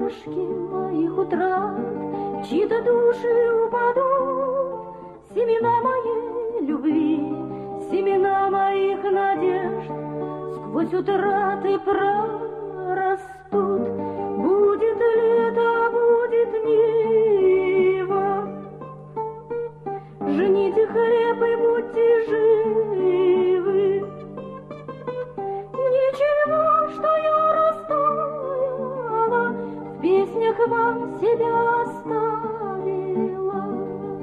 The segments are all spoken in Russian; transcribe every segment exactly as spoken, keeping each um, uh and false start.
камешки моих утрат, чьи-то души упадут, семена моей любви, семена моих надежд сквозь утраты прорастут. Будет лето, будет нива, жните хлеб и будьте живы. Ничего, что я растаяла, в песнях вам себя оставила.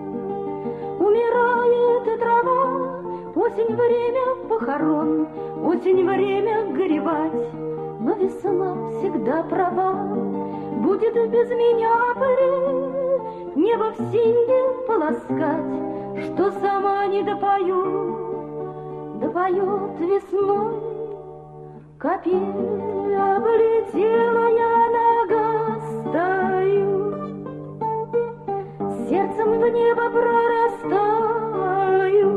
Умирает и трава, осень время похорон, осень время горевать, но весна всегда права. Будет без меня апрель, небо в синее полоскать, что сама не допою, допоет весной капель. Облетела я нога стою, сердцем в небо прорастаю.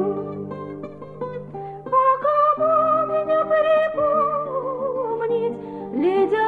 А кому меня припомнить, ледя